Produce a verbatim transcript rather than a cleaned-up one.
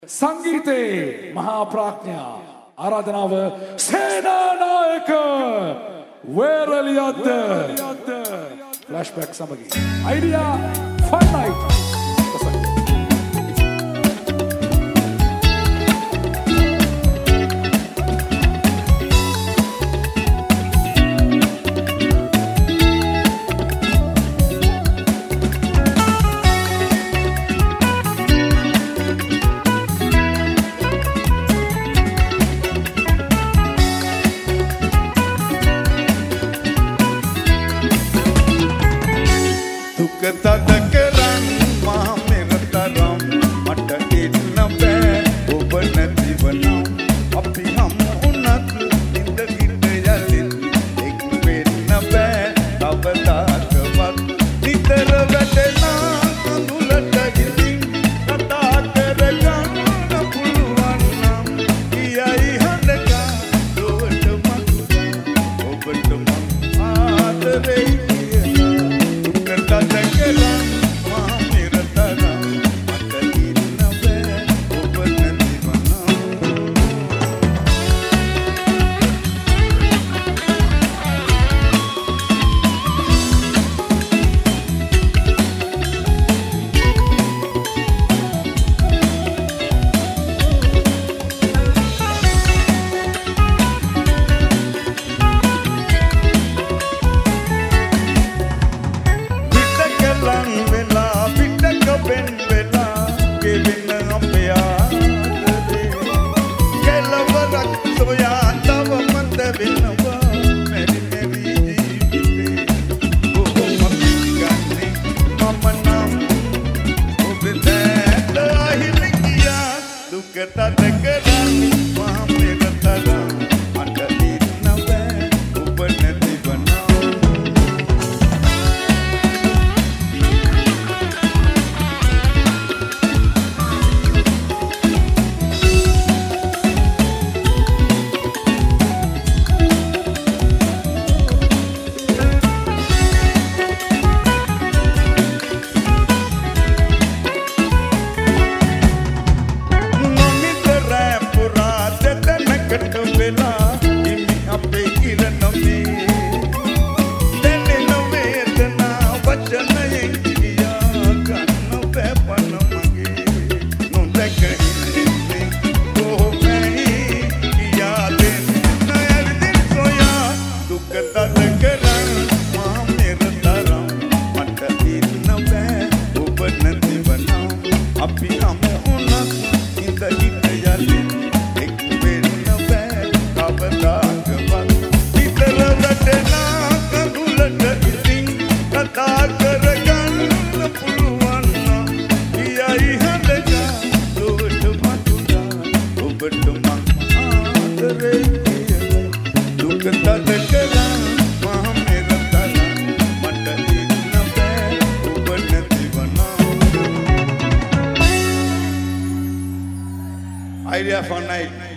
සංගීතයේ මහා ප්‍රඥා ආරාධනාව සේනානායක වේරලියද්ද ෆ්ලෑෂ්බැක් සමගි අයිඩියා ෆන් නයිට් තදකරන් මා මෙරතරම් මට ඉන්න බෑ ඔබ නැතිවනම් අපි හමු උනත් ඉඳ ගිට යලින් එක් වෙන්න බෑ කවදාකවත් නිතර වැටෙනා කඳුලට ඉතින් කතා කරගන්න පුළුවන් නම් කියයි හඬක ඔබට මතුරා ඔබට මම ආදරේ Idea for night.